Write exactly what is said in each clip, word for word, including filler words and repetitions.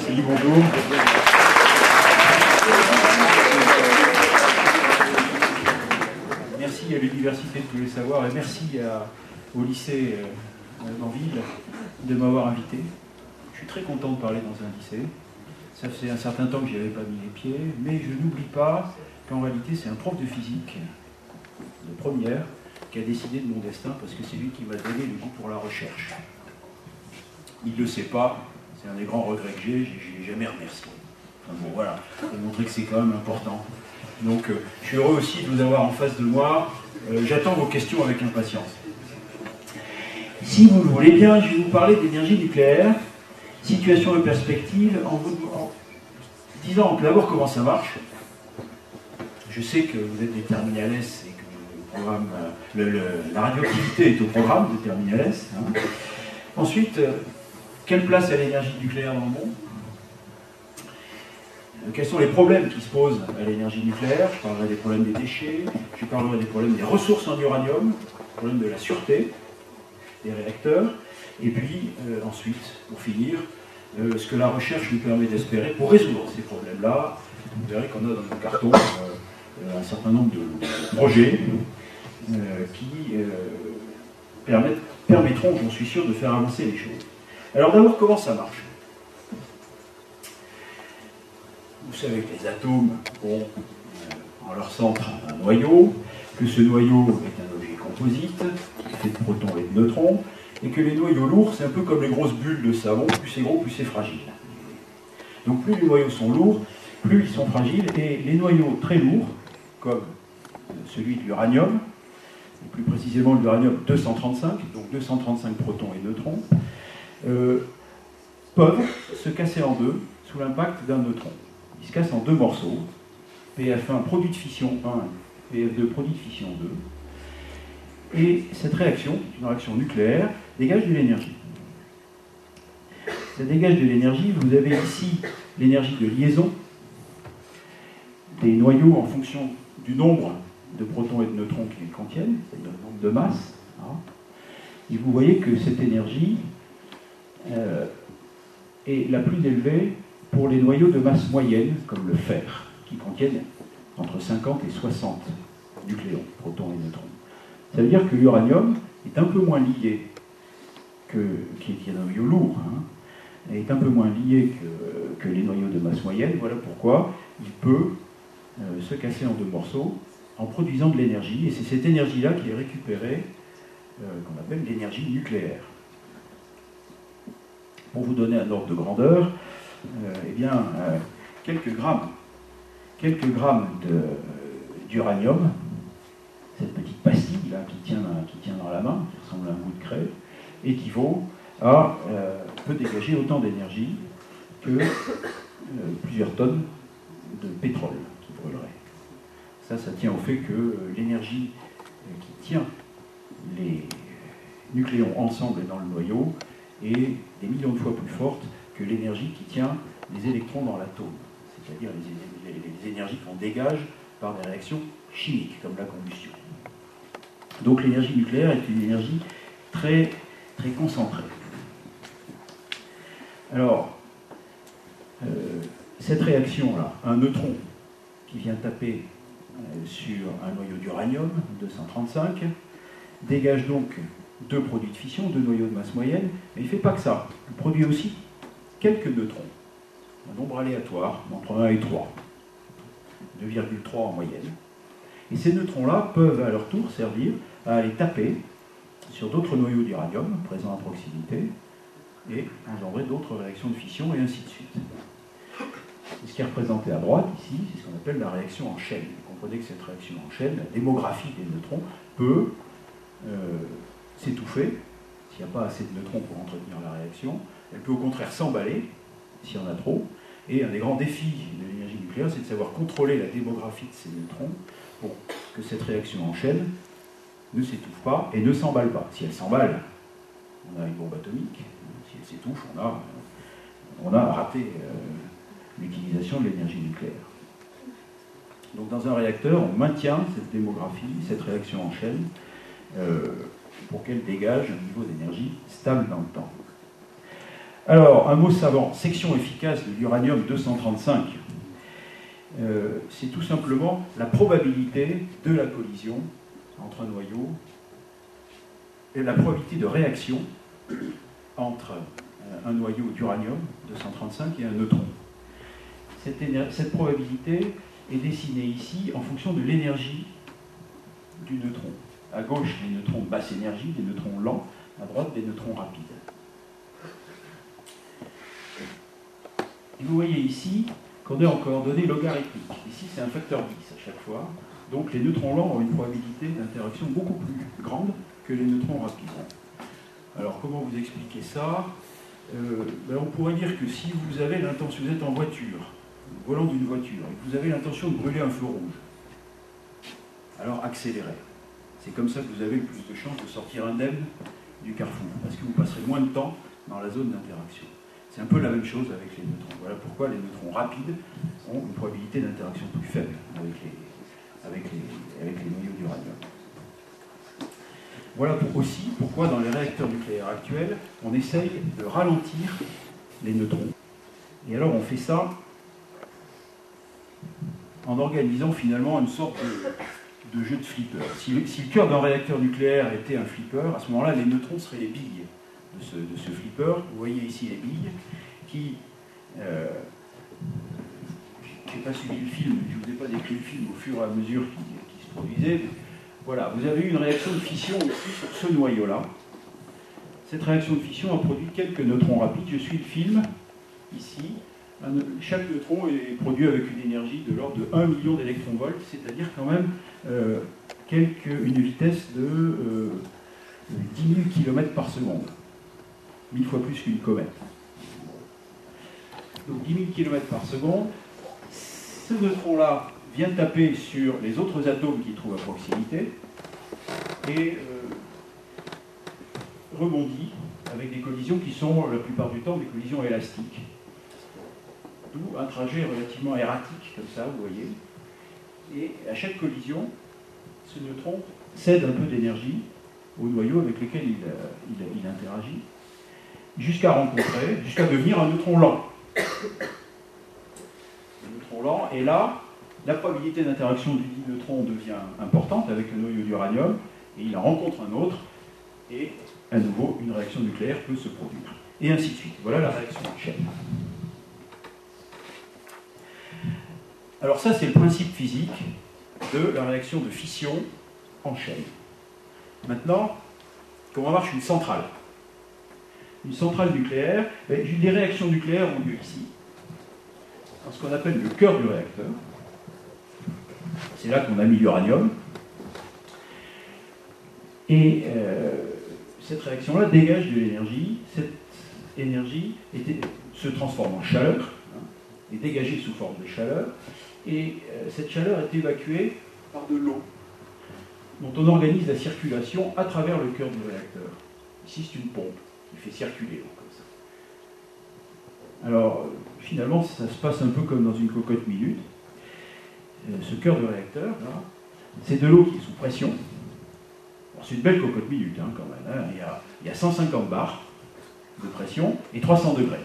Merci, bonjour. Merci à l'Université de tous les savoirs et merci à, au lycée euh, d'Anville de m'avoir invité. Je suis très content de parler dans un lycée. Ça fait un certain temps que je n'y avais pas mis les pieds, mais je n'oublie pas qu'en réalité c'est un prof de physique de première qui a décidé de mon destin parce que c'est lui qui m'a donné le goût pour la recherche. Il ne le sait pas, c'est un des grands regrets que j'ai, je ne l'ai jamais remercié. Enfin bon, voilà, pour montrer que c'est quand même important. Donc, euh, je suis heureux aussi de vous avoir en face de moi. Euh, J'attends vos questions avec impatience. Si vous le voulez bien, je vais vous parler d'énergie nucléaire, situation et perspective, en vous en disant d'abord comment ça marche. Je sais que vous êtes des terminales et que le programme, le, le, la radioactivité est au programme de terminales. Hein. Ensuite, euh, quelle place a l'énergie nucléaire dans le monde? Quels sont les problèmes qui se posent à l'énergie nucléaire? Je parlerai des problèmes des déchets, je parlerai des problèmes des ressources en uranium, des problèmes de la sûreté des réacteurs, et puis euh, ensuite, pour finir, euh, ce que la recherche nous permet d'espérer pour résoudre ces problèmes-là. Vous verrez qu'on a dans nos cartons euh, un certain nombre de, de projets euh, qui euh, permettent, permettront, j'en suis sûr, de faire avancer les choses. Alors d'abord, comment ça marche? Vous savez que les atomes ont euh, en leur centre un noyau, que ce noyau est un objet composite, fait de protons et de neutrons, et que les noyaux lourds, c'est un peu comme les grosses bulles de savon, plus c'est gros, plus c'est fragile. Donc plus les noyaux sont lourds, plus ils sont fragiles, et les noyaux très lourds, comme celui de l'uranium, et plus précisément l'uranium deux cent trente-cinq, donc deux cent trente-cinq protons et neutrons, euh, peuvent se casser en deux sous l'impact d'un neutron. Ils se cassent en deux morceaux, P F un produit de fission un, P F deux produit de fission deux, et cette réaction, une réaction nucléaire, dégage de l'énergie. Ça dégage de l'énergie, vous avez ici l'énergie de liaison des noyaux en fonction du nombre de protons et de neutrons qu'ils contiennent, c'est-à-dire le nombre de masses. Hein. Et vous voyez que cette énergie euh, est la plus élevée pour les noyaux de masse moyenne, comme le fer, qui contiennent entre cinquante et soixante nucléons, protons et neutrons. Ça veut dire que l'uranium est un peu moins lié que, qui est un noyau lourd, hein, est un peu moins lié que, que les noyaux de masse moyenne. Voilà pourquoi il peut euh, se casser en deux morceaux en produisant de l'énergie, et c'est cette énergie-là qui est récupérée, euh, qu'on appelle l'énergie nucléaire. Pour vous donner un ordre de grandeur, Euh, eh bien, euh, quelques grammes, quelques grammes d'uranium, cette petite pastille là, qui, tient, qui tient dans la main, qui ressemble à un bout de craie, équivaut à, euh, peut dégager autant d'énergie que euh, plusieurs tonnes de pétrole qui brûlerait. Ça, ça tient au fait que euh, l'énergie euh, qui tient les nucléons ensemble dans le noyau est des millions de fois plus forte que l'énergie qui tient les électrons dans l'atome, c'est-à-dire les, les, les énergies qu'on dégage par des réactions chimiques, comme la combustion. Donc l'énergie nucléaire est une énergie très, très concentrée. Alors, euh, cette réaction-là, un neutron qui vient taper euh, sur un noyau d'uranium, deux cent trente-cinq, dégage donc deux produits de fission, deux noyaux de masse moyenne, mais il ne fait pas que ça. Il produit aussi quelques neutrons, un nombre aléatoire, entre un et trois, deux virgule trois en moyenne. Et ces neutrons-là peuvent à leur tour servir à aller taper sur d'autres noyaux d'uranium présents à proximité et engendrer d'autres réactions de fission et ainsi de suite. Ce qui est représenté à droite ici, c'est ce qu'on appelle la réaction en chaîne. Vous comprenez que cette réaction en chaîne, la démographie des neutrons, peut euh, s'étouffer s'il n'y a pas assez de neutrons pour entretenir la réaction. Elle peut au contraire s'emballer, s'il y en a trop, et un des grands défis de l'énergie nucléaire, c'est de savoir contrôler la démographie de ces neutrons pour que cette réaction en chaîne ne s'étouffe pas et ne s'emballe pas. Si elle s'emballe, on a une bombe atomique. Si elle s'étouffe, on a, on a raté euh, l'utilisation de l'énergie nucléaire. Donc dans un réacteur, on maintient cette démographie, cette réaction en chaîne, euh, pour qu'elle dégage un niveau d'énergie stable dans le temps. Alors, un mot savant, section efficace de l'uranium deux cent trente-cinq, euh, c'est tout simplement la probabilité de la collision entre un noyau et la probabilité de réaction entre un noyau d'uranium deux cent trente-cinq et un neutron. Cette, cette probabilité est dessinée ici en fonction de l'énergie du neutron. À gauche, les neutrons de basse énergie, des neutrons lents, à droite, des neutrons rapides. Et vous voyez ici qu'on est en coordonnées logarithmiques. Ici, c'est un facteur dix à chaque fois. Donc, les neutrons lents ont une probabilité d'interaction beaucoup plus grande que les neutrons rapides. Alors, comment vous expliquer ça? euh, ben, On pourrait dire que si vous avez l'intention, vous êtes en voiture, au volant d'une voiture, et que vous avez l'intention de brûler un feu rouge, alors accélérez. C'est comme ça que vous avez le plus de chances de sortir indemne du carrefour, parce que vous passerez moins de temps dans la zone d'interaction. C'est un peu la même chose avec les neutrons. Voilà pourquoi les neutrons rapides ont une probabilité d'interaction plus faible avec les, avec les, avec les noyaux d'uranium. Voilà pour aussi pourquoi dans les réacteurs nucléaires actuels, on essaye de ralentir les neutrons. Et alors on fait ça en organisant finalement une sorte de, de jeu de flipper. Si le, si le cœur d'un réacteur nucléaire était un flipper, à ce moment-là, les neutrons seraient les billes de ce, de ce flipper. Vous voyez ici les billes qui... Euh, je n'ai pas suivi le film, je ne vous ai pas décrit le film au fur et à mesure qui, qui se produisait. Voilà, vous avez eu une réaction de fission ici sur ce noyau-là. Cette réaction de fission a produit quelques neutrons rapides. Je suis le film, ici. Un, chaque neutron est produit avec une énergie de l'ordre de un million d'électronvolts, c'est-à-dire quand même euh, quelque, une vitesse de euh, dix mille kilomètres par seconde. mille fois plus qu'une comète. Donc dix mille kilomètres par seconde. Ce neutron-là vient taper sur les autres atomes qu'il trouve à proximité et euh, rebondit avec des collisions qui sont la plupart du temps des collisions élastiques. D'où un trajet relativement erratique, comme ça, vous voyez. Et à chaque collision, ce neutron cède un peu d'énergie au noyau avec lequel il, il, il interagit, jusqu'à rencontrer, jusqu'à devenir un neutron lent. Un neutron lent, et là, la probabilité d'interaction du dit neutron devient importante avec le noyau d'uranium, et il en rencontre un autre, et à nouveau, une réaction nucléaire peut se produire. Et ainsi de suite. Voilà la réaction en chaîne. Alors ça, c'est le principe physique de la réaction de fission en chaîne. Maintenant, comment marche une centrale? Une centrale nucléaire, les réactions nucléaires ont lieu ici, dans ce qu'on appelle le cœur du réacteur. C'est là qu'on a mis l'uranium. Et euh, cette réaction-là dégage de l'énergie. Cette énergie était, se transforme en chaleur, hein, est dégagée sous forme de chaleur. Et euh, cette chaleur est évacuée par de l'eau, dont on organise la circulation à travers le cœur du réacteur. Ici, c'est une pompe qui fait circuler l'eau comme ça. Alors, finalement, ça se passe un peu comme dans une cocotte minute. Euh, ce cœur de réacteur, là, c'est de l'eau qui est sous pression. C'est une belle cocotte minute, hein, quand même. Hein. Il, y a, il y a cent cinquante bars de pression et trois cents degrés.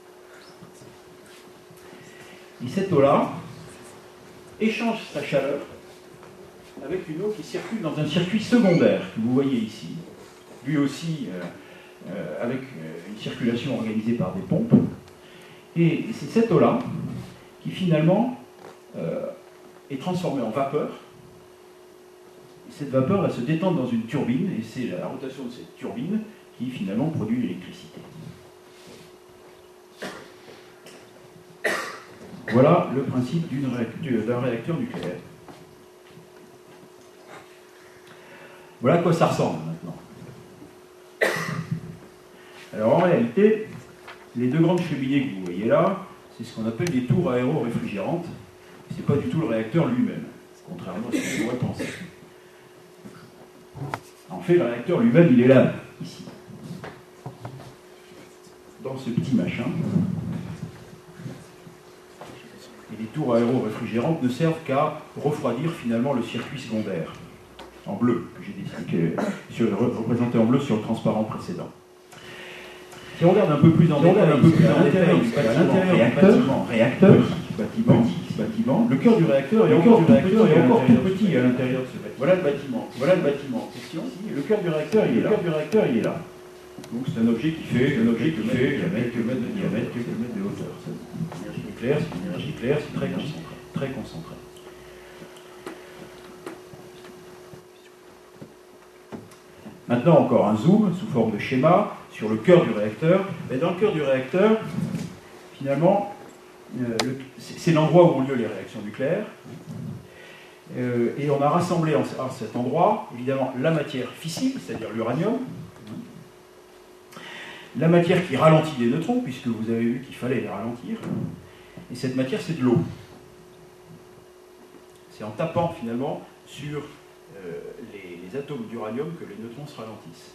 Et cette eau-là échange sa chaleur avec une eau qui circule dans un circuit secondaire que vous voyez ici, lui aussi euh, euh, avec une circulation organisée par des pompes. Et c'est cette eau-là qui finalement euh, est transformée en vapeur. Et cette vapeur va se détendre dans une turbine, et c'est la rotation de cette turbine qui finalement produit l'électricité. Voilà le principe d'un réacteur nucléaire. Voilà à quoi ça ressemble maintenant. Alors en réalité, les deux grandes cheminées que vous voyez là, c'est ce qu'on appelle des tours aéro-réfrigérantes. Ce n'est pas du tout le réacteur lui-même, contrairement à ce qu'on pourrait penser. En fait, le réacteur lui-même, il est là, ici. Dans ce petit machin. Et les tours aéro-réfrigérantes ne servent qu'à refroidir finalement le circuit secondaire, en bleu, que j'ai dessiné, représenté en bleu sur le transparent précédent. Si on regarde un peu plus en détail, un peu plus en détail du bâtiment réacteur, bâtiment, bâtiment, le cœur du réacteur est encore plus petit à l'intérieur de ce bâtiment. Voilà le bâtiment. Voilà le bâtiment en question. Le cœur du réacteur, il est là. Le cœur du réacteur, il est là. Donc c'est un objet qui fait, un objet qui fait quelques mètres de diamètre, quelques mètres de hauteur. L'énergie nucléaire, c'est une énergie nucléaire, c'est très concentré, très concentré. Maintenant, encore un zoom sous forme de schéma sur le cœur du réacteur. Et dans le cœur du réacteur, finalement, euh, c'est l'endroit où ont lieu les réactions nucléaires. Euh, et on a rassemblé en, à cet endroit, évidemment, la matière fissile, c'est-à-dire l'uranium, la matière qui ralentit les neutrons, puisque vous avez vu qu'il fallait les ralentir, et cette matière, c'est de l'eau. C'est en tapant, finalement, sur euh, les, les atomes d'uranium que les neutrons se ralentissent.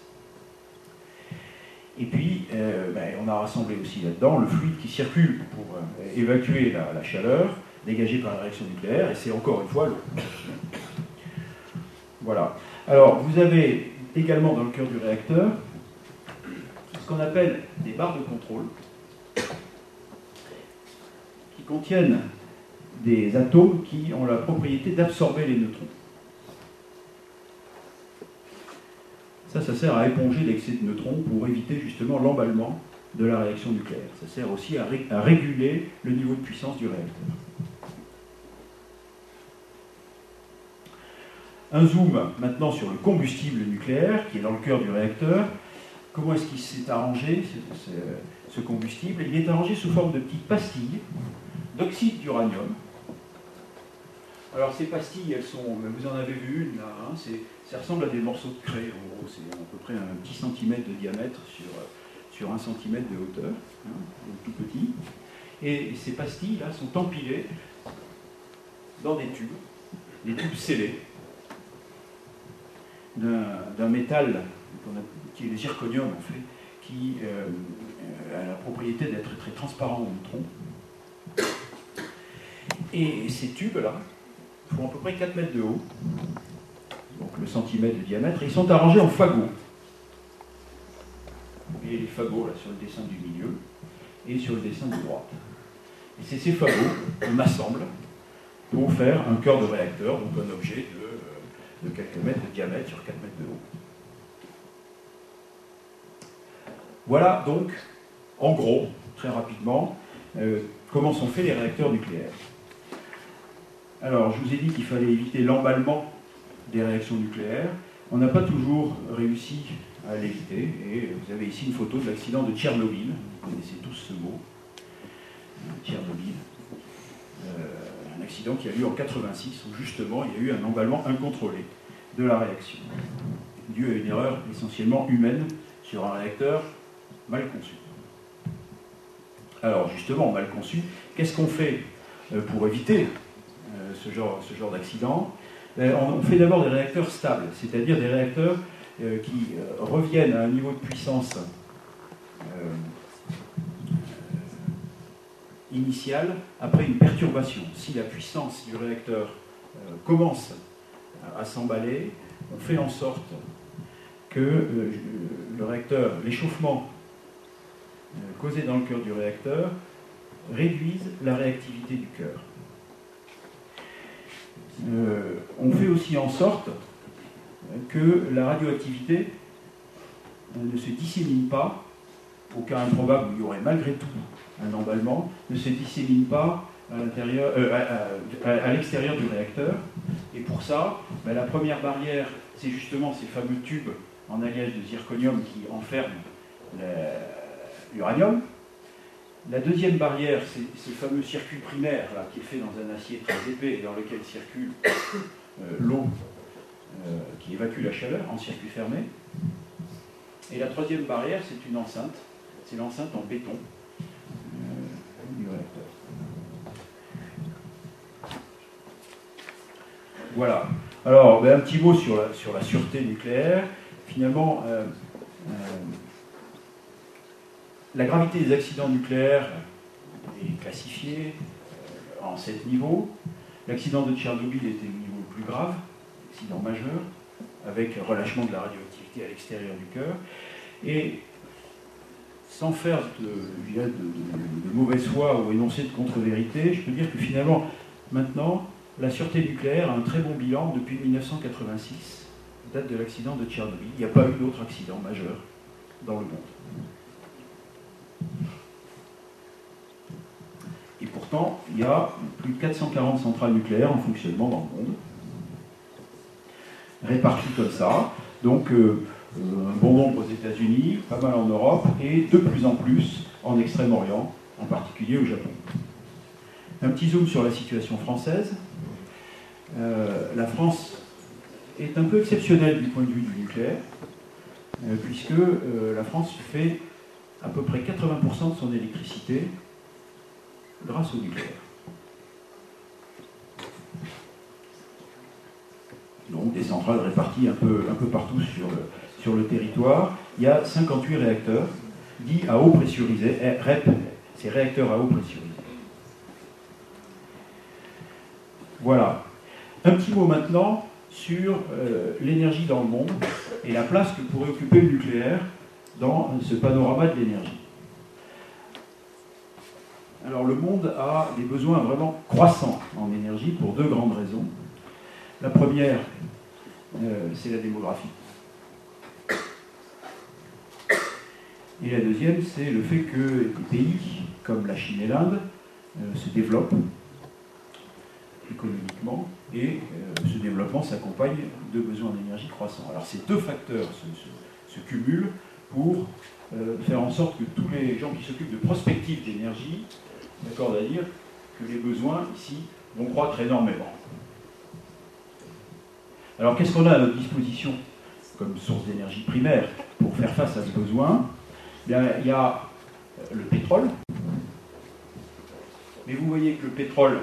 Et puis, euh, ben, on a rassemblé aussi là-dedans le fluide qui circule pour euh, évacuer la, la chaleur dégagée par la réaction nucléaire, et c'est encore une fois l'eau. Voilà. Alors, vous avez également dans le cœur du réacteur ce qu'on appelle des barres de contrôle qui contiennent des atomes qui ont la propriété d'absorber les neutrons. Ça, ça sert à éponger l'excès de neutrons pour éviter justement l'emballement de la réaction nucléaire. Ça sert aussi à, ré à réguler le niveau de puissance du réacteur. Un zoom maintenant sur le combustible nucléaire qui est dans le cœur du réacteur. Comment est-ce qu'il s'est arrangé, ce, ce, ce combustible? Il est arrangé sous forme de petites pastilles d'oxyde d'uranium. Alors ces pastilles, elles sont, vous en avez vu une là, hein, ça ressemble à des morceaux de craie, en gros, c'est à peu près un petit centimètre de diamètre sur, sur un centimètre de hauteur, hein, donc tout petit. Et ces pastilles là sont empilées dans des tubes, des tubes scellés, d'un métal qu'on a, qui est le zirconium en fait, qui euh, a la propriété d'être très transparent au neutron. Et ces tubes-là font à peu près quatre mètres de haut, donc le centimètre de diamètre, et ils sont arrangés en fagots. Vous voyez les fagots là, sur le dessin du milieu et sur le dessin de droite. Et c'est ces fagots qu'on assemble pour faire un cœur de réacteur, donc un objet de, de quelques mètres de diamètre sur quatre mètres de haut. Voilà donc, en gros, très rapidement, euh, comment sont faits les réacteurs nucléaires. Alors, je vous ai dit qu'il fallait éviter l'emballement des réactions nucléaires. On n'a pas toujours réussi à l'éviter. Et vous avez ici une photo de l'accident de Tchernobyl. Vous connaissez tous ce mot. Tchernobyl. Euh, un accident qui a eu en quatre-vingt-six, où justement il y a eu un emballement incontrôlé de la réaction, dû à une erreur essentiellement humaine sur un réacteur mal conçu. Alors, justement, mal conçu, qu'est-ce qu'on fait pour éviter ce genre, ce genre d'accident? On fait d'abord des réacteurs stables, c'est-à-dire des réacteurs euh, qui euh, reviennent à un niveau de puissance euh, initial après une perturbation. Si la puissance du réacteur euh, commence à, à s'emballer, on fait en sorte que euh, le réacteur, l'échauffement euh, causé dans le cœur du réacteur réduise la réactivité du cœur. Euh, on fait aussi en sorte que la radioactivité ne se dissémine pas, au cas improbable où il y aurait malgré tout un emballement, ne se dissémine pas à l'intérieur, euh, à, à, à l'extérieur du réacteur. Et pour ça, ben, la première barrière, c'est justement ces fameux tubes en alliage de zirconium qui enferment l'uranium. La deuxième barrière, c'est ce fameux circuit primaire là, qui est fait dans un acier très épais et dans lequel circule euh, l'eau euh, qui évacue la chaleur en circuit fermé. Et la troisième barrière, c'est une enceinte. C'est l'enceinte en béton euh, du réacteur. Voilà. Alors, ben, un petit mot sur la, sur la sûreté nucléaire. Finalement, euh, euh, la gravité des accidents nucléaires est classifiée euh, en sept niveaux. L'accident de Tchernobyl était le niveau le plus grave, accident majeur, avec relâchement de la radioactivité à l'extérieur du cœur. Et sans faire de, de, de, de mauvaise foi ou énoncer de contre-vérité, je peux dire que finalement, maintenant, la sûreté nucléaire a un très bon bilan depuis mille neuf cent quatre-vingt-six, date de l'accident de Tchernobyl. Il n'y a pas eu d'autre accident majeur dans le monde. Et pourtant, il y a plus de quatre cent quarante centrales nucléaires en fonctionnement dans le monde, réparties comme ça. Donc, euh, un bon nombre aux États-Unis, pas mal en Europe, et de plus en plus en Extrême-Orient, en particulier au Japon. Un petit zoom sur la situation française. Euh, la France est un peu exceptionnelle du point de vue du nucléaire, euh, puisque euh, la France fait à peu près quatre-vingts pour cent de son électricité grâce au nucléaire. Donc des centrales réparties un peu, un peu partout sur le, sur le territoire. Il y a cinquante-huit réacteurs dits à eau pressurisée, R E P, c'est réacteurs à eau pressurisée. Voilà. Un petit mot maintenant sur euh, l'énergie dans le monde et la place que pourrait occuper le nucléaire dans ce panorama de l'énergie. Alors le monde a des besoins vraiment croissants en énergie pour deux grandes raisons. La première, euh, c'est la démographie. Et la deuxième, c'est le fait que des pays comme la Chine et l'Inde euh, se développent économiquement et euh, ce développement s'accompagne de besoins d'énergie croissants. Alors ces deux facteurs se, se, se cumulent pour euh, faire en sorte que tous les gens qui s'occupent de prospective d'énergie s'accordent à dire que les besoins ici vont croître énormément. Alors qu'est-ce qu'on a à notre disposition comme source d'énergie primaire pour faire face à ce besoin? Bien, il y a le pétrole, mais vous voyez que le pétrole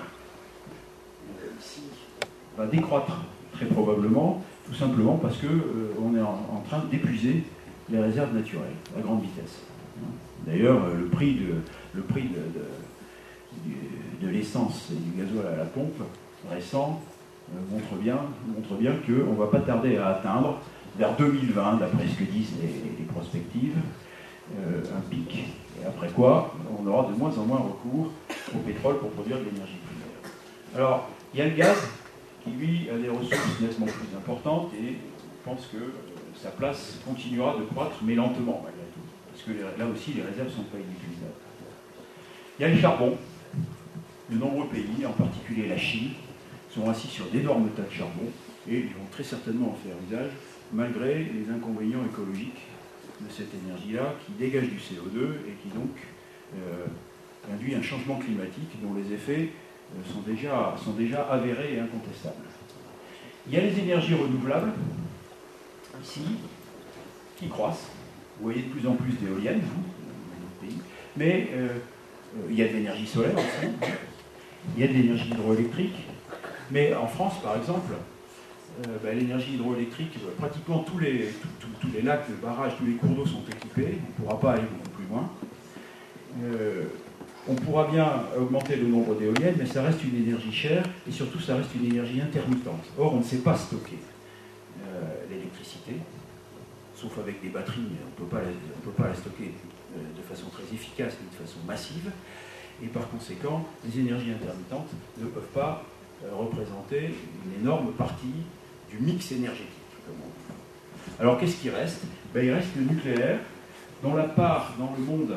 ici va décroître très probablement, tout simplement parce qu'on euh, est en, en train d'épuiser les réserves naturelles à grande vitesse. D'ailleurs, le prix de, le prix de, de, de, de l'essence et du gasoil à la pompe récent euh, montre bien, montre bien qu'on ne va pas tarder à atteindre, vers deux mille vingt, d'après ce que disent les, les prospectives, euh, un pic. Et après quoi, on aura de moins en moins recours au pétrole pour produire de l'énergie primaire. Alors, il y a le gaz, qui lui a des ressources nettement plus importantes, et je pense que euh, sa place continuera de croître, mais lentement malgré tout. Parce que là aussi, les réserves ne sont pas inutilisables. Il y a le charbon. De nombreux pays, en particulier la Chine, sont assis sur d'énormes tas de charbon, et ils vont très certainement en faire usage, malgré les inconvénients écologiques de cette énergie-là, qui dégage du C O deux et qui donc euh, induit un changement climatique dont les effets euh, sont, déjà, sont déjà avérés et incontestables. Il y a les énergies renouvelables, ici, qui croissent. Vous voyez de plus en plus d'éoliennes hein, dans notre pays, mais euh, euh, il y a de l'énergie solaire aussi, il y a de l'énergie hydroélectrique, mais en France, par exemple, Euh, ben, l'énergie hydroélectrique, euh, pratiquement tous les, tout, tout, tous les lacs, les barrages, tous les cours d'eau sont équipés, on ne pourra pas aller beaucoup plus loin. Euh, on pourra bien augmenter le nombre d'éoliennes, mais ça reste une énergie chère, et surtout ça reste une énergie intermittente. Or, on ne sait pas stocker euh, l'électricité, sauf avec des batteries, on ne peut pas la, on peut pas la stocker euh, de façon très efficace, ni de façon massive, et par conséquent, les énergies intermittentes ne peuvent pas euh, représenter une énorme partie du mix énergétique, comme on dit. Alors qu'est-ce qui reste? Ben, il reste le nucléaire, dont la part dans le monde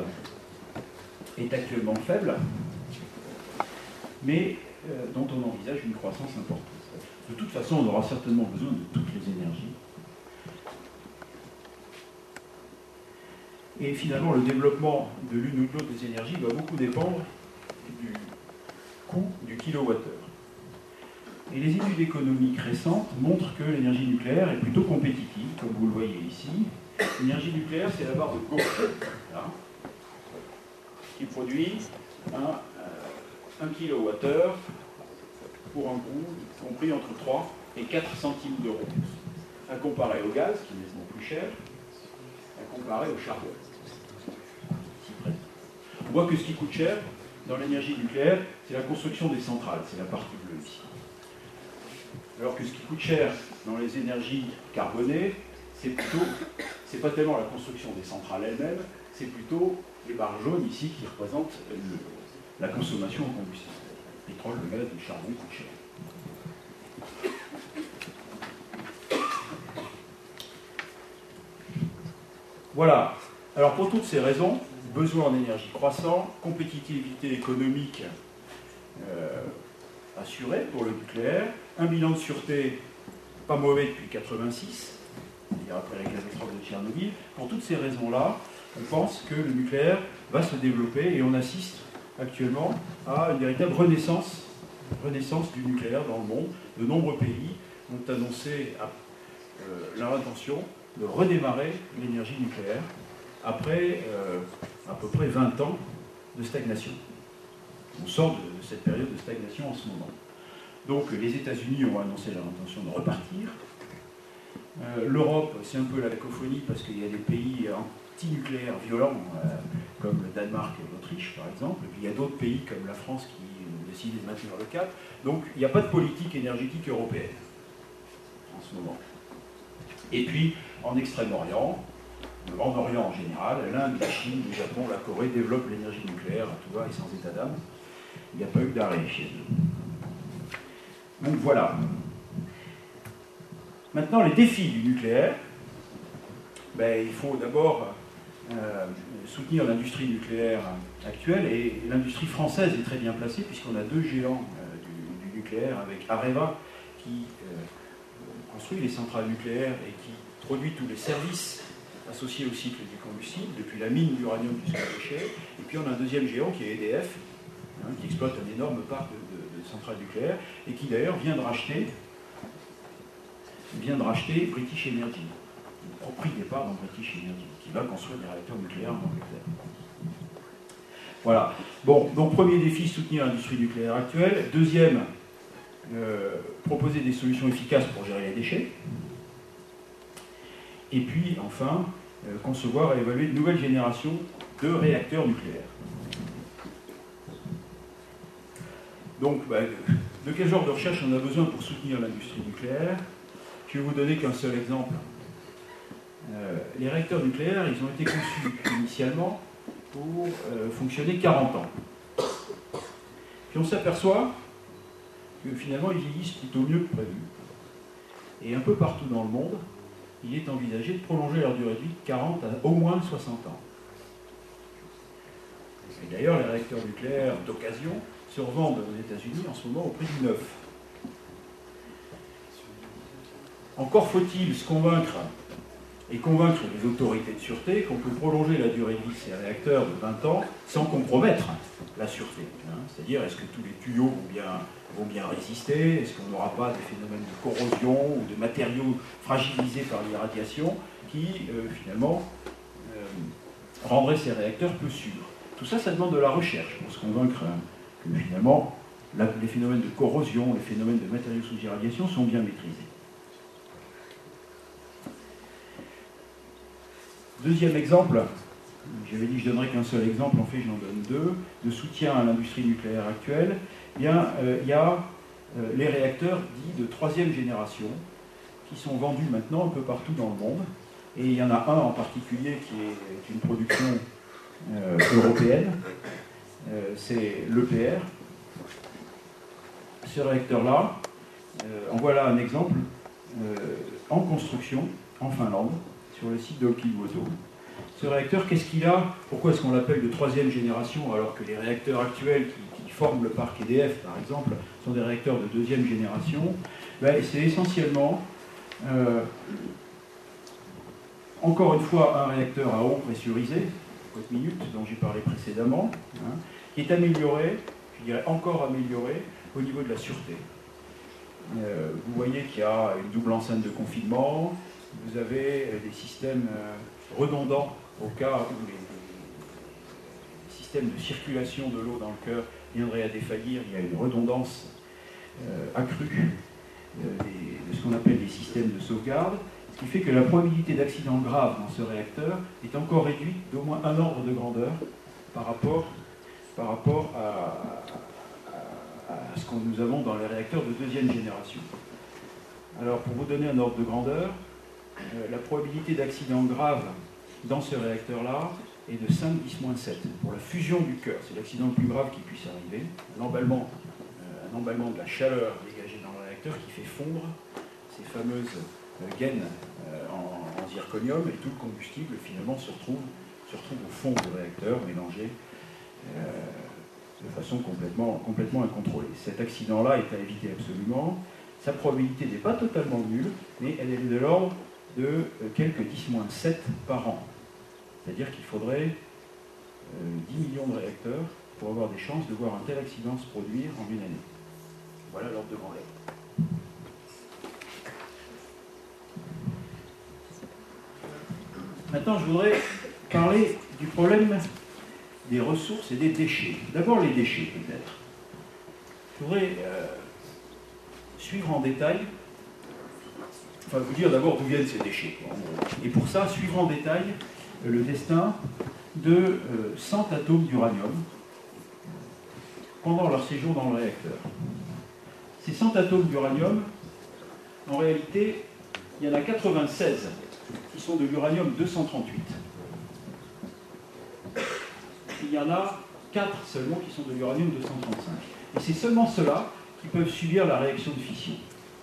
est actuellement faible, mais euh, dont on envisage une croissance importante. De toute façon, on aura certainement besoin de toutes les énergies. Et finalement, le développement de l'une ou de l'autre des énergies va beaucoup dépendre du coût du kilowattheure. Et les études économiques récentes montrent que l'énergie nucléaire est plutôt compétitive, comme vous le voyez ici. L'énergie nucléaire, c'est la barre de gauche, là, qui produit un, euh, un kilowattheure pour un coût compris entre trois et quatre centimes d'euros. À comparer au gaz, qui est nettement plus cher, à comparer au charbon. On voit que ce qui coûte cher dans l'énergie nucléaire, c'est la construction des centrales, c'est la partie bleue ici. Alors que ce qui coûte cher dans les énergies carbonées, c'est plutôt c'est pas tellement la construction des centrales elles-mêmes, c'est plutôt les barres jaunes ici qui représentent le, la consommation en combustible. Le pétrole, le gaz, le charbon coûtent cher. Voilà. Alors pour toutes ces raisons, besoin en énergie croissant, compétitivité économique euh, assurée pour le nucléaire, un bilan de sûreté pas mauvais depuis mille neuf cent quatre-vingt-six, c'est-à-dire après la catastrophe de Tchernobyl. Pour toutes ces raisons-là, on pense que le nucléaire va se développer et on assiste actuellement à une véritable renaissance, renaissance du nucléaire dans le monde. De nombreux pays ont annoncé euh, leur intention de redémarrer l'énergie nucléaire après euh, à peu près vingt ans de stagnation. On sort de, de cette période de stagnation en ce moment. Donc les États-Unis ont annoncé leur intention de repartir. Euh, L'Europe, c'est un peu la cacophonie parce qu'il y a des pays anti-nucléaires violents, euh, comme le Danemark et l'Autriche par exemple, et puis il y a d'autres pays comme la France qui ont décidé de maintenir le cap. Donc il n'y a pas de politique énergétique européenne en ce moment. Et puis en Extrême-Orient, en Orient en général, l'Inde, la Chine, le Japon, la Corée développent l'énergie nucléaire à tout va et sans état d'âme. Il n'y a pas eu d'arrêt chez eux. Donc voilà. Maintenant, les défis du nucléaire. Ben, il faut d'abord euh, soutenir l'industrie nucléaire actuelle, et l'industrie française est très bien placée puisqu'on a deux géants euh, du, du nucléaire avec Areva qui euh, construit les centrales nucléaires et qui produit tous les services associés au cycle du combustible, depuis la mine d'uranium jusqu'au déchet. Et puis on a un deuxième géant qui est E D F, hein, qui exploite un énorme parc de, de, de centrales nucléaires et qui d'ailleurs vient de racheter vient de racheter British Energy, le propriétaire départ dans British Energy, qui va construire des réacteurs nucléaires en Angleterre. Voilà. Bon, donc premier défi, soutenir l'industrie nucléaire actuelle. Deuxième, euh, proposer des solutions efficaces pour gérer les déchets. Et puis, enfin, euh, concevoir et évaluer de nouvelles générations de réacteurs nucléaires. Donc, bah, de quel genre de recherche on a besoin pour soutenir l'industrie nucléaire? Je vais vous donner qu'un seul exemple. Euh, les réacteurs nucléaires, ils ont été conçus initialement pour euh, fonctionner quarante ans. Puis on s'aperçoit que finalement, ils vieillissent plutôt mieux que prévu. Et un peu partout dans le monde, il est envisagé de prolonger leur durée de vie de quarante à au moins soixante ans. Et d'ailleurs, les réacteurs nucléaires d'occasion se revendent aux États-Unis en ce moment au prix du neuf. Encore faut-il se convaincre et convaincre les autorités de sûreté qu'on peut prolonger la durée de vie de ces réacteurs de vingt ans sans compromettre la sûreté. Hein. C'est-à-dire, est-ce que tous les tuyaux vont bien, vont bien résister? Est-ce qu'on n'aura pas des phénomènes de corrosion ou de matériaux fragilisés par l'irradiation qui, euh, finalement, euh, rendraient ces réacteurs peu sûrs? Tout ça, ça demande de la recherche pour se convaincre hein, que, finalement, la, les phénomènes de corrosion, les phénomènes de matériaux sous irradiation sont bien maîtrisés. Deuxième exemple, j'avais dit que je ne donnerais qu'un seul exemple, en fait j'en donne deux, de soutien à l'industrie nucléaire actuelle. Eh bien, euh, il y a euh, les réacteurs dits de troisième génération qui sont vendus maintenant un peu partout dans le monde. Et il y en a un en particulier qui est une production euh, européenne, euh, c'est l'E P R. Ce réacteur-là, euh, en voilà un exemple euh, en construction en Finlande, sur le site de Olkiluoto. Ce réacteur, qu'est-ce qu'il a? Pourquoi est-ce qu'on l'appelle de troisième génération alors que les réacteurs actuels qui, qui forment le parc E D F, par exemple, sont des réacteurs de deuxième génération? Ben, c'est essentiellement, euh, encore une fois, un réacteur à eau pressurisé, quatre minutes, dont j'ai parlé précédemment, hein, qui est amélioré, je dirais encore amélioré, au niveau de la sûreté. Euh, vous voyez qu'il y a une double enceinte de confinement. Vous avez des systèmes redondants au cas où les, les systèmes de circulation de l'eau dans le cœur viendraient à défaillir. Il y a une redondance euh, accrue euh, des, de ce qu'on appelle les systèmes de sauvegarde, ce qui fait que la probabilité d'accident grave dans ce réacteur est encore réduite d'au moins un ordre de grandeur par rapport, par rapport à, à, à ce que nous avons dans les réacteurs de deuxième génération. Alors, pour vous donner un ordre de grandeur, euh, la probabilité d'accident grave dans ce réacteur-là est de cinq dix moins sept pour la fusion du cœur. C'est l'accident le plus grave qui puisse arriver. Un emballement, euh, un emballement de la chaleur dégagée dans le réacteur qui fait fondre ces fameuses euh, gaines euh, en, en zirconium, et tout le combustible finalement se retrouve, se retrouve au fond du réacteur, mélangé euh, de façon complètement, complètement incontrôlée. Cet accident-là est à éviter absolument. Sa probabilité n'est pas totalement nulle, mais elle est de l'ordre de euh, quelques dix moins sept par an. C'est-à-dire qu'il faudrait euh, dix millions de réacteurs pour avoir des chances de voir un tel accident se produire en une année. Voilà l'ordre de grandeur. Maintenant, je voudrais parler du problème des ressources et des déchets. D'abord, les déchets, peut-être. Je voudrais euh, suivre en détail, enfin, vous dire d'abord d'où viennent ces déchets. Et pour ça, suivre en détail euh, le destin de euh, cent atomes d'uranium pendant leur séjour dans le réacteur. Ces cent atomes d'uranium, en réalité, il y en a quatre-vingt-seize qui sont de l'uranium deux cent trente-huit. Il y en a quatre seulement qui sont de l'uranium deux cent trente-cinq. Et c'est seulement ceux-là qui peuvent subir la réaction de fission.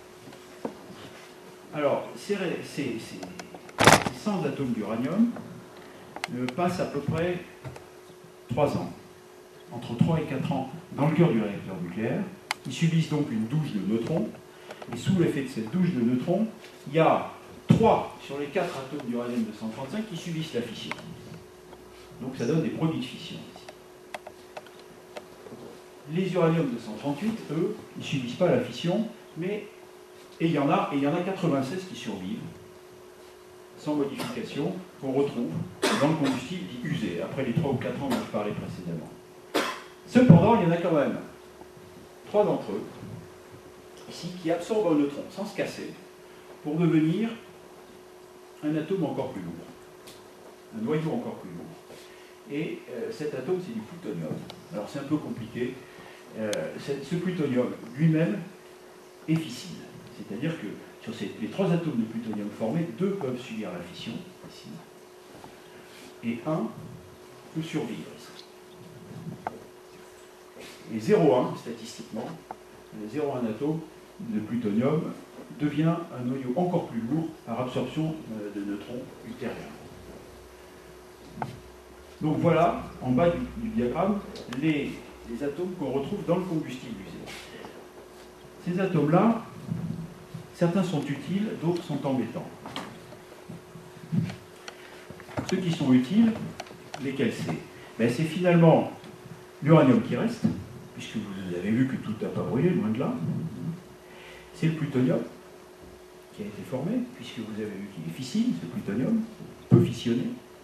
Alors, ces, ces, ces cent atomes d'uranium euh, passent à peu près trois ans, entre trois et quatre ans, dans le cœur du réacteur nucléaire. Ils subissent donc une douche de neutrons. Et sous l'effet de cette douche de neutrons, il y a trois sur les quatre atomes d'uranium deux cent trente-cinq qui subissent la fission. Donc ça donne des produits de fission ici. Les uranium deux cent trente-huit, eux, ils ne subissent pas la fission, mais et il y en a, et il y en a quatre-vingt-seize qui survivent, sans modification, qu'on retrouve dans le combustible dit usé, après les trois ou quatre ans dont je parlais précédemment. Cependant, il y en a quand même trois d'entre eux, ici, qui absorbent un neutron sans se casser, pour devenir un atome encore plus lourd, un noyau encore plus lourd. Et euh, cet atome, c'est du plutonium. Alors c'est un peu compliqué. Euh, ce plutonium lui-même est fissile. C'est-à-dire que sur ces, les trois atomes de plutonium formés, deux peuvent subir la fission, ici, et un peut survivre ici. Et zéro virgule un, statistiquement, zéro virgule un atome de plutonium devient un noyau encore plus lourd par absorption euh, de neutrons ultérieurs. Donc voilà, en bas du, du diagramme, les, les atomes qu'on retrouve dans le combustible usé. Ces atomes-là, certains sont utiles, d'autres sont embêtants. Ceux qui sont utiles, lesquels c'est? Ben, c'est finalement l'uranium qui reste, puisque vous avez vu que tout n'a pas brûlé, loin de là. C'est le plutonium qui a été formé, puisque vous avez vu qu'il est fissile, ce plutonium, peut fissionner.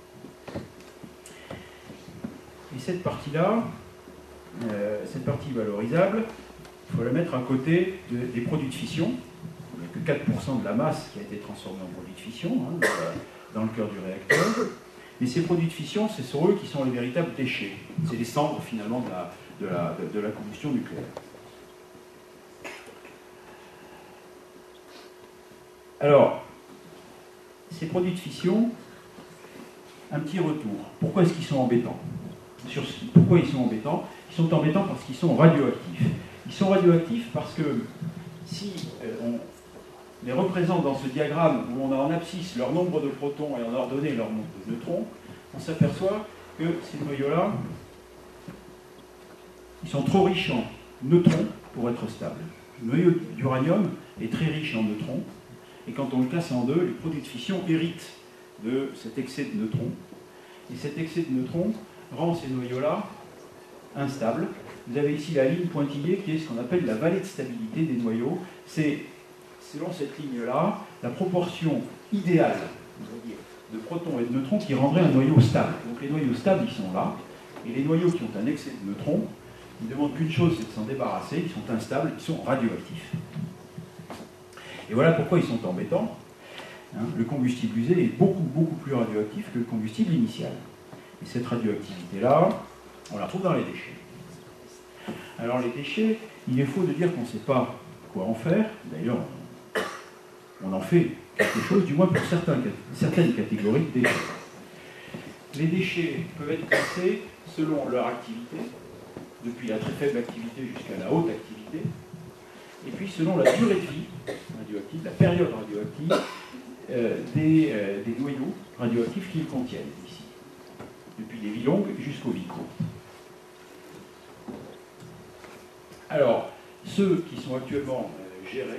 Et cette partie-là, euh, cette partie valorisable, il faut la mettre à côté de, des produits de fission. Il n'y a que quatre pour cent de la masse qui a été transformée en produits de fission hein, dans, dans le cœur du réacteur. Mais ces produits de fission, ce sont eux qui sont les véritables déchets. C'est les cendres finalement de la, de la, de, de la combustion nucléaire. Alors, ces produits de fission, un petit retour. Pourquoi est-ce qu'ils sont embêtants ? Sur ce, pourquoi ils sont embêtants? Ils sont embêtants parce qu'ils sont radioactifs. Ils sont radioactifs parce que si euh, on les représente dans ce diagramme où on a en abscisse leur nombre de protons et en ordonnée leur nombre de neutrons, on s'aperçoit que ces noyaux-là, ils sont trop riches en neutrons pour être stables. Le noyau d'uranium est très riche en neutrons, et quand on le casse en deux, les produits de fission héritent de cet excès de neutrons. Et cet excès de neutrons rend ces noyaux-là instables. Vous avez ici la ligne pointillée qui est ce qu'on appelle la vallée de stabilité des noyaux. C'est, selon cette ligne-là, la proportion idéale de protons et de neutrons qui rendrait un noyau stable. Donc les noyaux stables, ils sont là, et les noyaux qui ont un excès de neutrons, ils ne demandent qu'une chose, c'est de s'en débarrasser, ils sont instables, ils sont radioactifs. Et voilà pourquoi ils sont embêtants. Hein, le combustible usé est beaucoup, beaucoup plus radioactif que le combustible initial. Et cette radioactivité-là, on la retrouve dans les déchets. Alors les déchets, il est faux de dire qu'on ne sait pas quoi en faire. D'ailleurs, on en fait quelque chose, du moins pour certains, certaines catégories de déchets. Les déchets peuvent être classés selon leur activité, depuis la très faible activité jusqu'à la haute activité, et puis selon la durée de vie radioactive, la période radioactive euh, des, euh, des noyaux radioactifs qu'ils contiennent ici, depuis les vies longues jusqu'aux vies courtes. Alors, ceux qui sont actuellement euh, gérés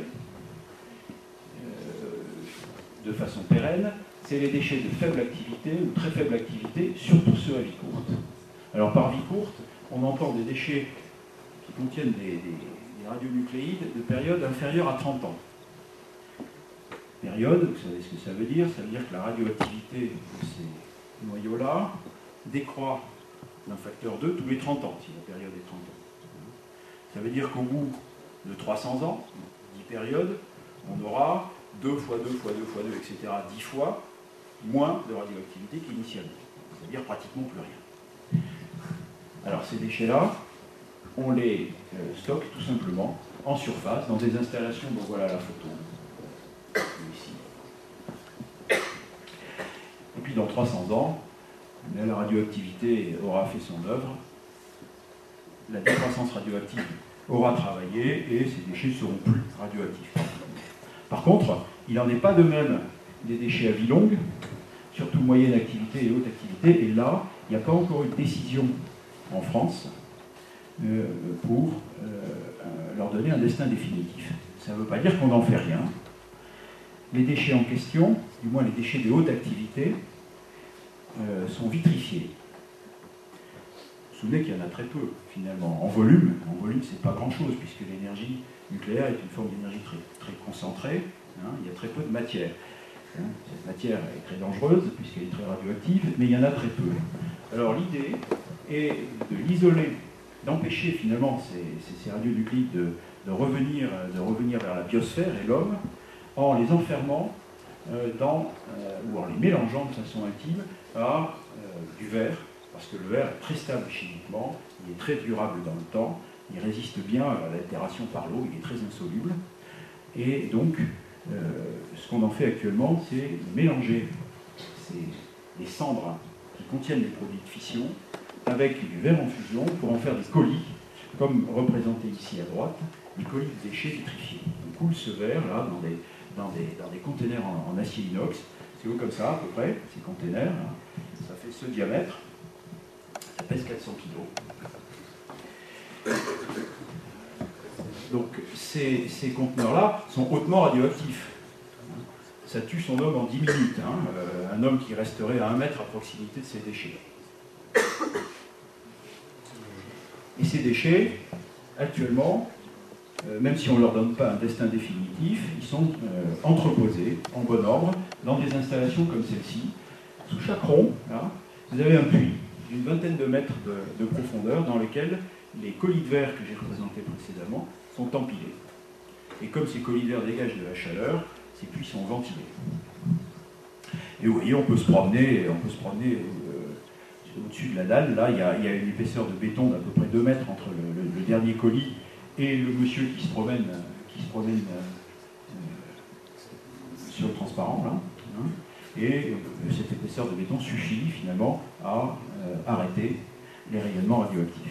euh, de façon pérenne, c'est les déchets de faible activité ou très faible activité, surtout ceux à vie courte. Alors par vie courte, on entend des déchets qui contiennent des, des, des radionucléides de période inférieure à trente ans. Période, vous savez ce que ça veut dire? Ça veut dire que la radioactivité de ces noyaux-là décroît d'un facteur deux tous les trente ans, si la période est trente ans. Ça veut dire qu'au bout de trois cents ans, dix périodes, on aura deux fois deux fois deux fois deux, et cetera, dix fois moins de radioactivité qu'initialement. C'est-à-dire pratiquement plus rien. Alors ces déchets-là, on les euh, stocke tout simplement en surface, dans des installations, donc voilà la photo, ici. Et puis dans trois cents ans, la radioactivité aura fait son œuvre, la décroissance radioactive aura travaillé et ces déchets ne seront plus radioactifs. Par contre, il n'en est pas de même des déchets à vie longue, surtout moyenne activité et haute activité, et là, il n'y a pas encore eu de décision en France euh, pour euh, leur donner un destin définitif. Ça ne veut pas dire qu'on n'en fait rien. Les déchets en question, du moins les déchets de haute activité, euh, sont vitrifiés. Vous vous souvenez qu'il y en a très peu, finalement. En volume, en volume, c'est pas grand-chose, puisque l'énergie nucléaire est une forme d'énergie très, très concentrée. Hein, il y a très peu de matière. Hein, cette matière est très dangereuse, puisqu'elle est très radioactive, mais il y en a très peu. Alors l'idée est de l'isoler, d'empêcher finalement ces, ces, ces radionucléides de, de, revenir, de revenir vers la biosphère et l'homme, en les enfermant euh, dans, euh, ou en les mélangeant de façon intime à euh, du verre, parce que le verre est très stable chimiquement, il est très durable dans le temps, il résiste bien à l'altération par l'eau, il est très insoluble. Et donc, euh, ce qu'on en fait actuellement, c'est mélanger ces, les cendres qui contiennent des produits de fission avec du verre en fusion pour en faire des colis, comme représenté ici à droite, des colis de déchets vitrifiés. On coule ce verre là dans des, dans des, dans des containers en, en acier inox. C'est haut comme ça à peu près, ces containers. Ça fait ce diamètre. Ça pèse quatre cents kilos. Donc ces, ces conteneurs-là sont hautement radioactifs. Ça tue son homme en dix minutes. Hein. Euh, un homme qui resterait à un mètre à proximité de ces déchets. Et ces déchets, actuellement, euh, même si on ne leur donne pas un destin définitif, ils sont euh, entreposés en bon ordre dans des installations comme celle-ci. Sous chaque rond, là, vous avez un puits d'une vingtaine de mètres de, de profondeur dans lequel les colis de verre que j'ai représentés précédemment sont empilés. Et comme ces colis de verre dégagent de la chaleur, ces puits sont ventilés. Et vous voyez, on peut se promener, on peut se promener euh, au-dessus de la dalle. Là, il y, a, il y a une épaisseur de béton d'à peu près deux mètres entre le, le, le dernier colis et le monsieur qui se promène, qui se promène euh, euh, sur le transparent. Là, hein. Et euh, cette épaisseur de béton suffit finalement à euh, arrêter les rayonnements radioactifs.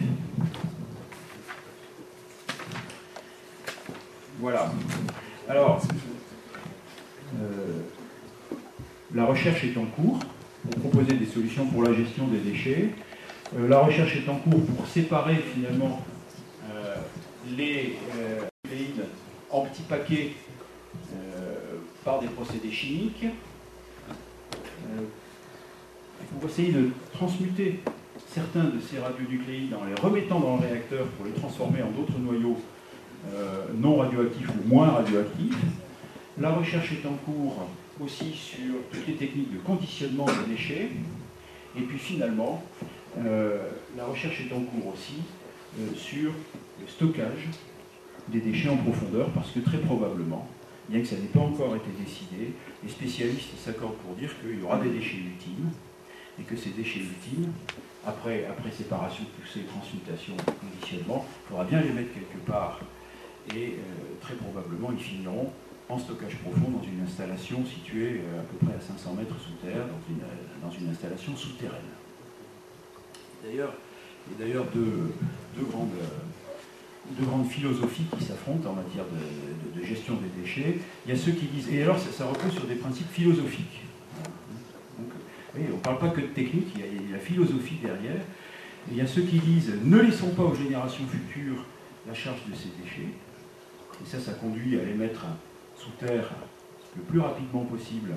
Voilà. Alors, euh, la recherche est en cours pour proposer des solutions pour la gestion des déchets. Euh, la recherche est en cours pour séparer finalement euh, les euh, nucléides en petits paquets euh, par des procédés chimiques, euh, pour essayer de transmuter certains de ces radionucléides en les remettant dans le réacteur pour les transformer en d'autres noyaux euh, non radioactifs ou moins radioactifs. La recherche est en cours aussi sur toutes les techniques de conditionnement des déchets. Et puis finalement, euh, la recherche est en cours aussi euh, sur le stockage des déchets en profondeur, parce que très probablement, bien que ça n'ait pas encore été décidé, les spécialistes s'accordent pour dire qu'il y aura des déchets ultimes, et que ces déchets ultimes, après, après séparation, poussée, transmutation, conditionnement, il faudra bien les mettre quelque part, et euh, très probablement ils finiront en stockage profond dans une installation située à peu près à cinq cents mètres sous terre, dans une, dans une installation souterraine. D'ailleurs, il y a d'ailleurs deux, deux, grandes, deux grandes philosophies qui s'affrontent en matière de, de, de gestion des déchets. Il y a ceux qui disent, et alors ça, ça repose sur des principes philosophiques. Donc, oui, on ne parle pas que de technique, il y, a, il y a la philosophie derrière. Il y a ceux qui disent, ne laissons pas aux générations futures la charge de ces déchets. Et ça, ça conduit à les mettre sous terre le plus rapidement possible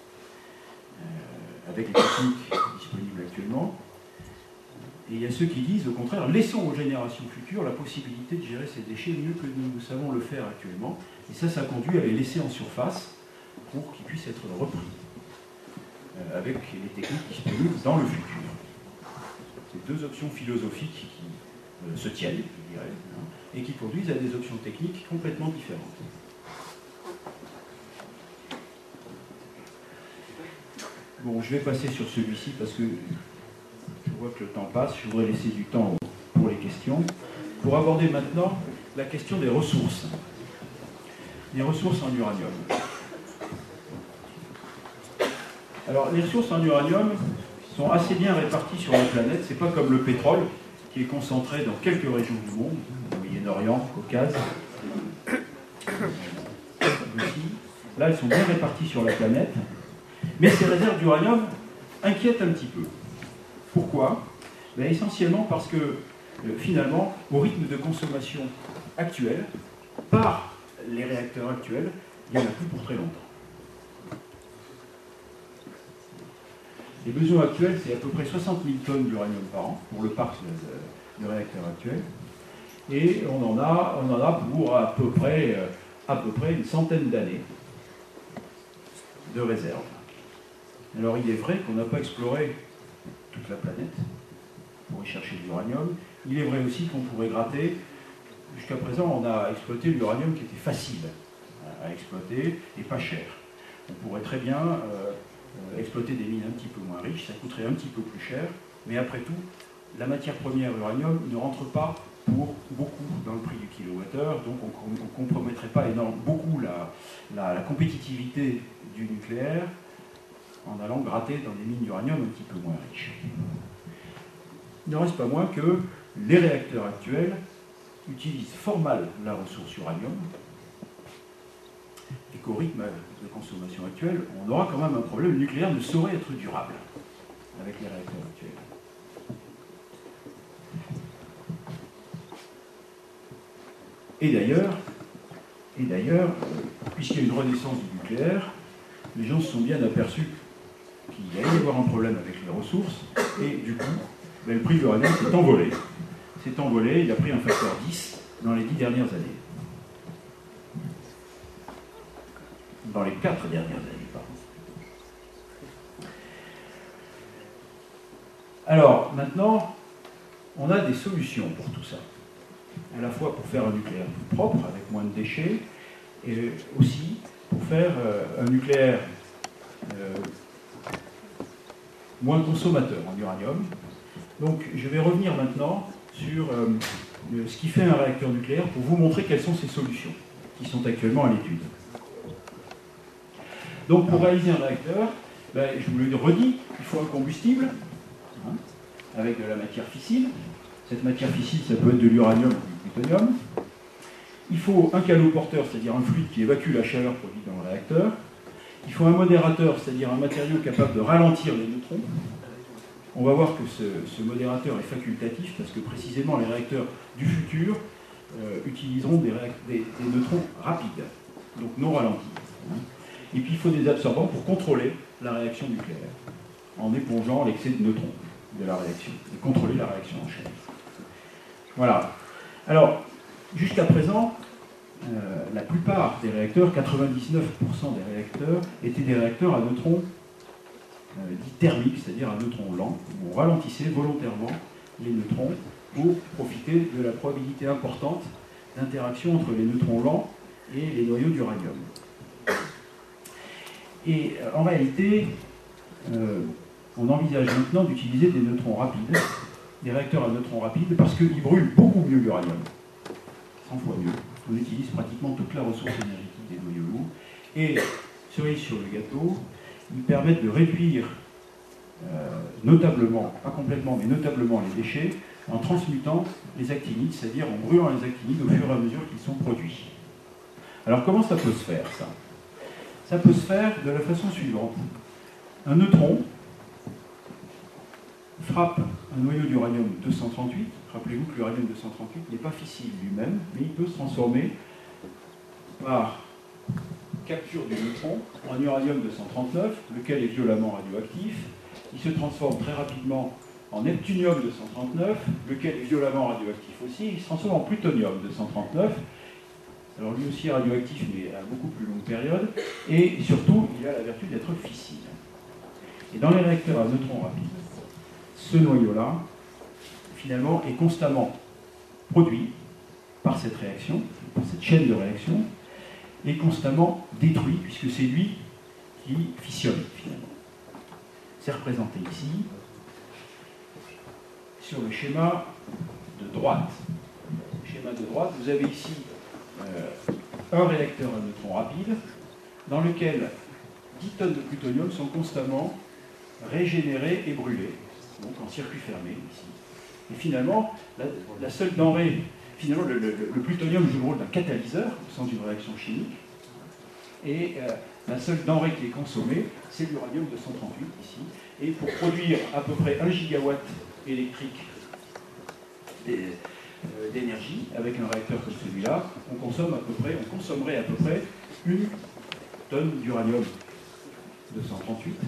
euh, avec les techniques disponibles actuellement. Et il y a ceux qui disent, au contraire, laissons aux générations futures la possibilité de gérer ces déchets mieux que nous, nous savons le faire actuellement. Et ça, ça conduit à les laisser en surface pour qu'ils puissent être repris euh, avec les techniques disponibles dans le futur. C'est deux options philosophiques qui euh, se tiennent, je dirais, hein, et qui conduisent à des options techniques complètement différentes. Bon, je vais passer sur celui-ci parce que je vois que le temps passe. Je voudrais laisser du temps pour les questions. Pour aborder maintenant la question des ressources. Les ressources en uranium. Alors, les ressources en uranium sont assez bien réparties sur la planète. Ce n'est pas comme le pétrole, qui est concentré dans quelques régions du monde, au Moyen-Orient, Caucase. Là, elles sont bien réparties sur la planète. Mais ces réserves d'uranium inquiètent un petit peu. Pourquoi? Ben, essentiellement parce que, euh, finalement, au rythme de consommation actuel, par les réacteurs actuels, il n'y en a plus pour très longtemps. Les besoins actuels, c'est à peu près soixante mille tonnes d'uranium par an pour le parc de, de réacteurs actuels. Et on en a, on en a pour à peu près, euh, à peu près une centaine d'années de réserves. Alors il est vrai qu'on n'a pas exploré toute la planète pour y chercher de l'uranium. Il est vrai aussi qu'on pourrait gratter. Jusqu'à présent, on a exploité l'uranium qui était facile à exploiter et pas cher. On pourrait très bien euh, exploiter des mines un petit peu moins riches, ça coûterait un petit peu plus cher, mais après tout, la matière première uranium ne rentre pas pour beaucoup dans le prix du kilowattheure, donc on ne compromettrait pas énormément, beaucoup la, la, la compétitivité du nucléaire en allant gratter dans des mines d'uranium un petit peu moins riches. Il ne reste pas moins que les réacteurs actuels utilisent fort mal la ressource uranium et qu'au rythme de consommation actuel, on aura quand même un problème. Le nucléaire ne saurait être durable avec les réacteurs actuels. Et d'ailleurs, et d'ailleurs, puisqu'il y a une renaissance du nucléaire, les gens se sont bien aperçus qu'il allait y avoir un problème avec les ressources, et du coup, ben, le prix de l'uranium s'est envolé. S'est envolé, il a pris un facteur dix dans les dix dernières années. Dans les quatre dernières années, pardon. Alors, maintenant, on a des solutions pour tout ça. À la fois pour faire un nucléaire plus propre, avec moins de déchets, et aussi pour faire euh, un nucléaire euh, moins consommateur en uranium. Donc je vais revenir maintenant sur euh, ce qui fait un réacteur nucléaire pour vous montrer quelles sont ces solutions qui sont actuellement à l'étude. Donc pour réaliser un réacteur, ben, je vous le redis, il faut un combustible hein, avec de la matière fissile. Cette matière fissile, ça peut être de l'uranium ou du plutonium. Il faut un canot porteur, c'est-à-dire un fluide qui évacue la chaleur produite dans le réacteur. Il faut un modérateur, c'est-à-dire un matériau capable de ralentir les neutrons. On va voir que ce, ce modérateur est facultatif parce que précisément les réacteurs du futur euh, utiliseront des, des, des neutrons rapides, donc non ralentis. Et puis il faut des absorbants pour contrôler la réaction nucléaire, en épongeant l'excès de neutrons de la réaction, et contrôler la réaction en chaîne. Voilà. Alors, jusqu'à présent, euh, la plupart des réacteurs, quatre-vingt-dix-neuf pour cent des réacteurs, étaient des réacteurs à neutrons euh, dits thermiques, c'est-à-dire à neutrons lents, où on ralentissait volontairement les neutrons pour profiter de la probabilité importante d'interaction entre les neutrons lents et les noyaux d'uranium. Et euh, en réalité, euh, on envisage maintenant d'utiliser des neutrons rapides, des réacteurs à neutrons rapides, parce qu'ils brûlent beaucoup mieux l'uranium, cent fois mieux. On utilise pratiquement toute la ressource énergétique des noyaux lourds, Et, cerise sur le gâteau, ils permettent de réduire euh, notablement, pas complètement, mais notablement les déchets en transmutant les actinides, c'est-à-dire en brûlant les actinides au fur et à mesure qu'ils sont produits. Alors comment ça peut se faire, ça? Ça peut se faire de la façon suivante. Un neutron frappe un noyau d'uranium deux cent trente-huit. Rappelez-vous que l'uranium deux cent trente-huit n'est pas fissile lui-même, mais il peut se transformer par capture du neutron en uranium deux cent trente-neuf, lequel est violemment radioactif. Il se transforme très rapidement en neptunium deux cent trente-neuf, lequel est violemment radioactif aussi. Il se transforme en plutonium deux cent trente-neuf. Alors lui aussi radioactif, mais à beaucoup plus longue période. Et surtout, il a la vertu d'être fissile. Et dans les réacteurs à neutrons rapides, ce noyau-là, finalement, est constamment produit par cette réaction, par cette chaîne de réaction, et constamment détruit, puisque c'est lui qui fissionne, finalement. C'est représenté ici, sur le schéma de droite. Le schéma de droite, vous avez ici euh, un réacteur à neutrons rapides, dans lequel dix tonnes de plutonium sont constamment régénérées et brûlées, donc en circuit fermé, ici. Et finalement, la, la seule denrée, finalement, le, le, le plutonium joue le rôle d'un catalyseur, au sens d'une réaction chimique, et euh, la seule denrée qui est consommée, c'est l'uranium deux cent trente-huit, ici. Et pour produire à peu près un gigawatt électrique d'énergie, avec un réacteur comme celui-là, on consomme à peu près, on consommerait à peu près une tonne d'uranium deux cent trente-huit.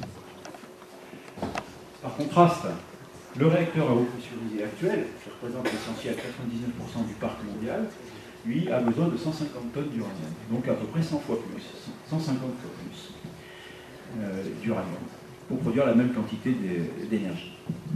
Par contraste, le réacteur à eau pressurisée actuel, qui représente l'essentiel quatre-vingt-dix-neuf pour cent du parc mondial, lui a besoin de cent cinquante tonnes d'uranium, donc à peu près cent fois plus, cent cinquante fois plus euh, d'uranium, pour produire la même quantité d'énergie.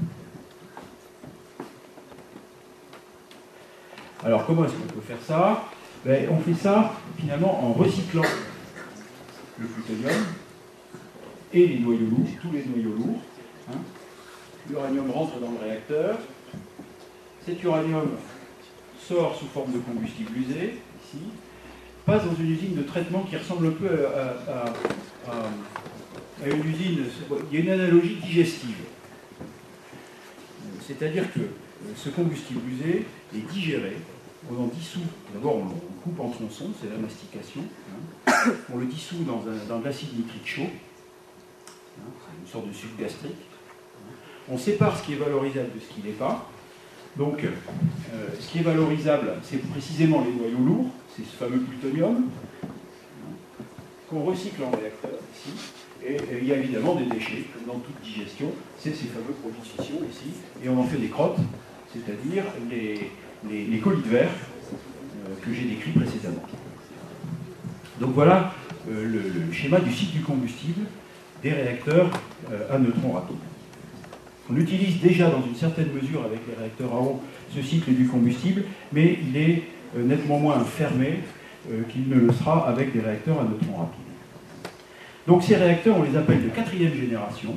Alors comment est-ce qu'on peut faire ça? Ben, on fait ça finalement en recyclant le plutonium et les noyaux lourds, tous les noyaux lourds. Hein. L'uranium rentre dans le réacteur. Cet uranium sort sous forme de combustible usé, ici, passe dans une usine de traitement qui ressemble un peu à, à, à, à une usine, il y a une analogie digestive. C'est-à-dire que ce combustible usé est digéré, on en dissout, d'abord on le coupe en tronçons, c'est la mastication, hein. On le dissout dans, un, dans de l'acide nitrique chaud, hein, c'est une sorte de sucre gastrique. On sépare ce qui est valorisable de ce qui n'est pas. Donc, euh, ce qui est valorisable, c'est précisément les noyaux lourds, c'est ce fameux plutonium, hein, qu'on recycle en réacteur ici. Et, et il y a évidemment des déchets, comme dans toute digestion, c'est ces fameux produits de fission ici, et on en fait des crottes, c'est-à-dire les, les, les colis de verre euh, que j'ai décrits précédemment. Donc voilà euh, le, le schéma du cycle du combustible des réacteurs euh, à neutrons rapides. On utilise déjà dans une certaine mesure avec les réacteurs à eau ce cycle du combustible, mais il est euh, nettement moins fermé euh, qu'il ne le sera avec des réacteurs à neutrons rapides. Donc ces réacteurs, on les appelle de quatrième génération,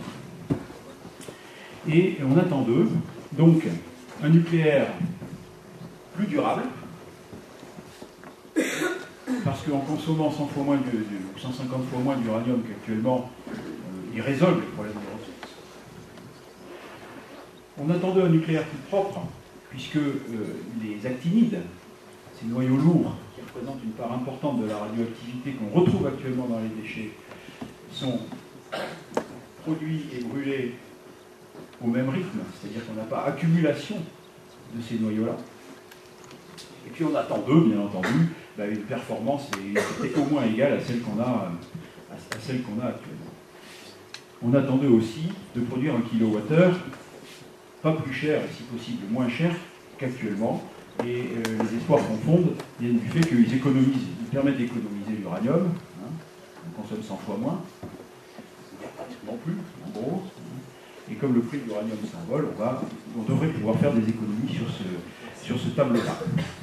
et on attend d'eux donc un nucléaire plus durable, parce qu'en consommant cent fois moins de, de, cent cinquante fois moins d'uranium qu'actuellement, euh, il résolve les problèmes de ressources. On attendait un nucléaire plus propre, puisque euh, les actinides, ces noyaux lourds qui représentent une part importante de la radioactivité qu'on retrouve actuellement dans les déchets, sont produits et brûlés au même rythme, c'est-à-dire qu'on n'a pas accumulation de ces noyaux-là. Et puis on attend d'eux, bien entendu, bah, une performance est au moins égale à celle qu'on a, à celle qu'on a actuellement. On attendait aussi de produire un kilowattheure pas plus cher, et si possible moins cher qu'actuellement, et euh, les espoirs qu'on fonde viennent du fait qu'ils économisent, ils permettent d'économiser l'uranium, hein, on consomme cent fois moins, il n'y a pratiquement plus, en gros, et comme le prix de l'uranium s'envole, on, va, on devrait pouvoir faire des économies sur ce, sur ce tableau-là.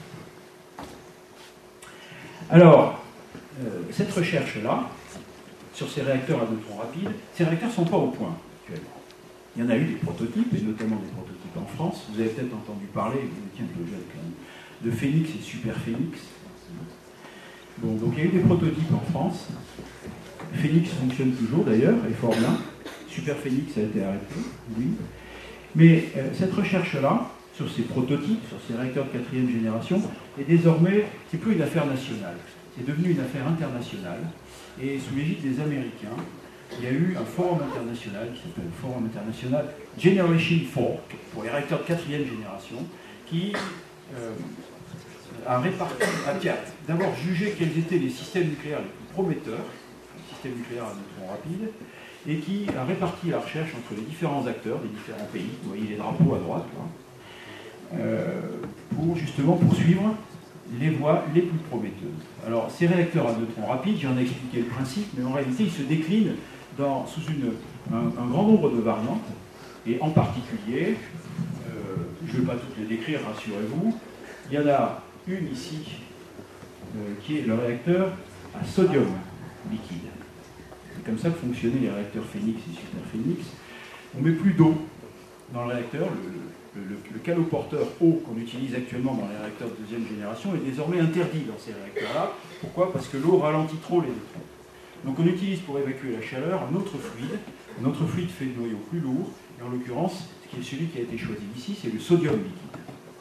Alors, euh, cette recherche-là, sur ces réacteurs à neutrons rapides, ces réacteurs ne sont pas au point actuellement. Il y en a eu des prototypes, et notamment des prototypes en France. Vous avez peut-être entendu parler, vous étiez un peu jeune quand même, de Phénix et Super Phénix. Bon, donc il y a eu des prototypes en France. Phoenix fonctionne toujours d'ailleurs, et fort bien. Super Phoenix a été arrêté, oui. Mais euh, cette recherche-là, sur ces prototypes, sur ces réacteurs de quatrième génération, est désormais, c'est plus une affaire nationale, c'est devenu une affaire internationale. Et sous l'égide des Américains, il y a eu un forum international qui s'appelle le Forum international Generation quatre, pour les réacteurs de quatrième génération, qui euh, a réparti, a d'abord jugé quels étaient les systèmes nucléaires les plus prometteurs, les systèmes nucléaires à neutrons rapides, et qui a réparti la recherche entre les différents acteurs des différents pays, vous voyez les drapeaux à droite, là, euh, pour justement poursuivre les voies les plus prometteuses. Alors, ces réacteurs à neutrons rapides, j'en ai expliqué le principe, mais en réalité, ils se déclinent dans, sous une, un, un grand nombre de variantes, et en particulier, euh, je ne vais pas toutes les décrire, rassurez-vous, il y en a une ici, euh, qui est le réacteur à sodium liquide. C'est comme ça que fonctionnaient les réacteurs Phoenix et Super Phoenix. On ne met plus d'eau dans le réacteur. Le, le, le, le caloporteur eau qu'on utilise actuellement dans les réacteurs de deuxième génération est désormais interdit dans ces réacteurs-là. Pourquoi? Parce que l'eau ralentit trop les neutrons. Donc on utilise pour évacuer la chaleur un autre fluide. Un autre fluide fait le noyau plus lourd. Et en l'occurrence, ce qui est celui qui a été choisi ici, c'est le sodium liquide.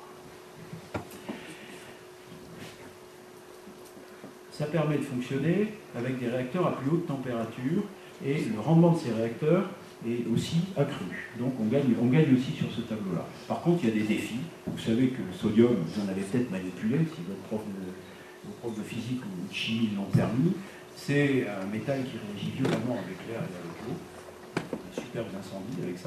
Ça permet de fonctionner avec des réacteurs à plus haute température et le rendement de ces réacteurs est aussi accru. Donc on gagne, on gagne aussi sur ce tableau-là. Par contre, il y a des défis. Vous savez que le sodium, vous en avez peut-être manipulé, si votre prof de, vos profs de physique ou de chimie l'ont permis. C'est un métal qui réagit violemment avec l'air et avec l'eau. Il y a superbes incendies avec ça.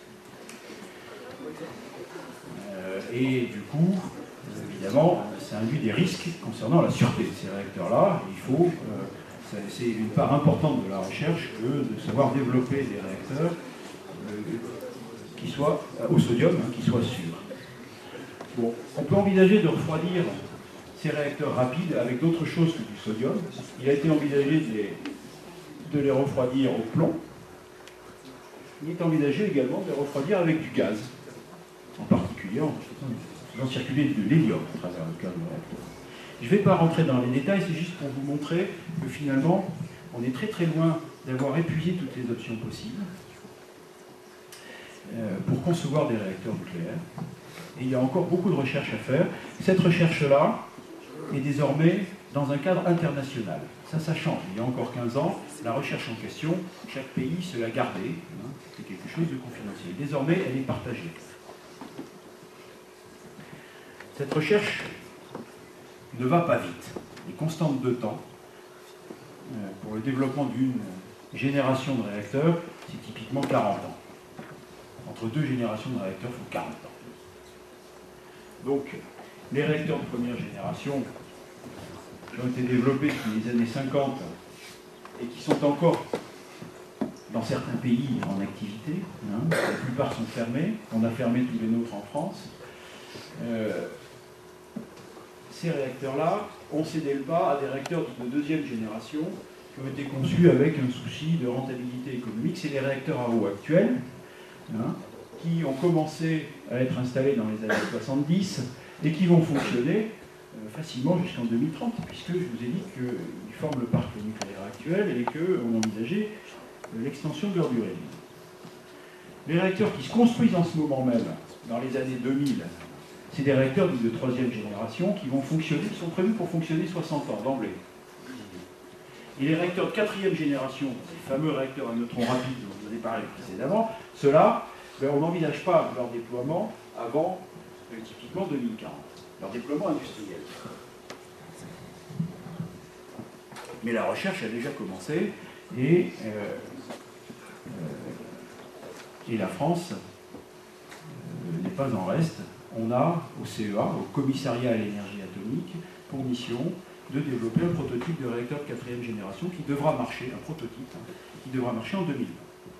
Euh, et du coup, évidemment, ça induit des risques concernant la sûreté de ces réacteurs-là. Il faut, euh, c'est une part importante de la recherche que de savoir développer des réacteurs euh, qui soient euh, au sodium, hein, qui soient sûrs. Bon, on peut envisager de refroidir ces réacteurs rapides avec d'autres choses que du sodium. Il a été envisagé de les, de les refroidir au plomb. Il est envisagé également de les refroidir avec du gaz, en particulier en faisant circuler de l'hélium à travers le câble réacteur. Je ne vais pas rentrer dans les détails, c'est juste pour vous montrer que finalement, on est très très loin d'avoir épuisé toutes les options possibles euh, pour concevoir des réacteurs nucléaires. Et il y a encore beaucoup de recherches à faire. Cette recherche-là est désormais dans un cadre international. Ça, ça change. Il y a encore quinze ans, la recherche en question, chaque pays se la gardait. Hein, c'est quelque chose de confidentiel. Désormais, elle est partagée. Cette recherche ne va pas vite. Les constantes de temps euh, pour le développement d'une génération de réacteurs, c'est typiquement quarante ans. Entre deux générations de réacteurs, il faut quarante ans. Donc, les réacteurs de première génération qui ont été développés depuis les années cinquante et qui sont encore dans certains pays en activité, hein, la plupart sont fermés, on a fermé tous les nôtres en France. Euh, ces réacteurs-là ont cédé le pas à des réacteurs de deuxième génération qui ont été conçus avec un souci de rentabilité économique. C'est les réacteurs à eau actuels, hein, qui ont commencé à être installés dans les années soixante-dix et qui vont fonctionner euh, facilement jusqu'en deux mille trente, puisque je vous ai dit qu'ils forment le parc nucléaire actuel et qu'on envisageait euh, l'extension de leur durée. Les réacteurs qui se construisent en ce moment même, dans les années deux mille, c'est des réacteurs de troisième génération qui vont fonctionner, qui sont prévus pour fonctionner soixante ans d'emblée. Et les réacteurs de quatrième génération, ces fameux réacteurs à neutrons rapides dont je vous ai parlé précédemment, ceux-là, ben, on n'envisage pas leur déploiement avant euh, typiquement deux mille quarante, leur déploiement industriel. Mais la recherche a déjà commencé et, euh, euh, et la France euh, n'est pas en reste. On a au C E A, au Commissariat à l'énergie atomique, pour mission de développer un prototype de réacteur de quatrième génération qui devra marcher, un prototype, hein, qui devra marcher en deux mille.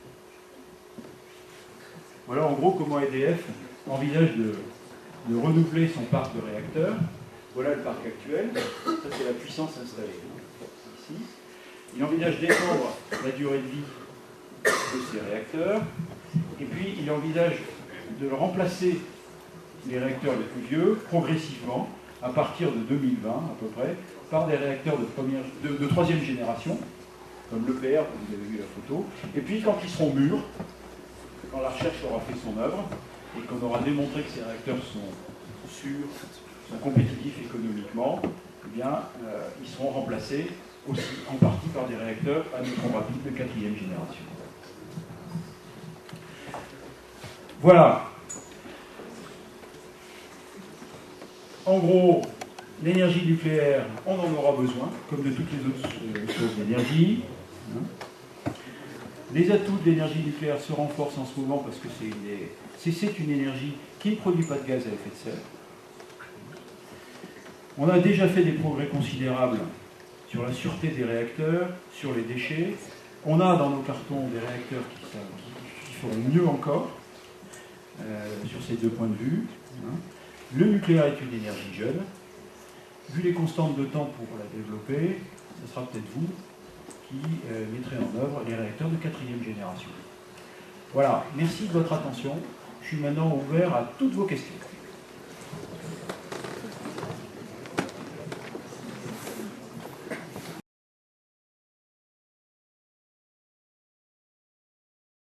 Voilà en gros comment E D F envisage de, de renouveler son parc de réacteurs. Voilà le parc actuel, ça c'est la puissance installée, hein, ici. Il envisage d'étendre la durée de vie de ces réacteurs, et puis il envisage de remplacer les réacteurs les plus vieux progressivement à partir de deux mille vingt à peu près par des réacteurs de, première, de, de troisième génération, comme l'E P R, comme vous avez vu la photo. Et puis quand ils seront mûrs, quand la recherche aura fait son œuvre, et qu'on aura démontré que ces réacteurs sont sûrs, sont compétitifs économiquement, eh bien, euh, ils seront remplacés aussi en partie par des réacteurs à neutrons rapides de quatrième génération. Voilà. En gros, l'énergie nucléaire, on en aura besoin, comme de toutes les autres sources d'énergie. Les atouts de l'énergie nucléaire se renforcent en ce moment parce que c'est une énergie qui ne produit pas de gaz à effet de serre. On a déjà fait des progrès considérables sur la sûreté des réacteurs, sur les déchets. On a dans nos cartons des réacteurs qui, qui, qui feront mieux encore euh, sur ces deux points de vue. Le nucléaire est une énergie jeune. Vu les constantes de temps pour la développer, ce sera peut-être vous qui euh, mettrez en œuvre les réacteurs de quatrième génération. Voilà, merci de votre attention. Je suis maintenant ouvert à toutes vos questions.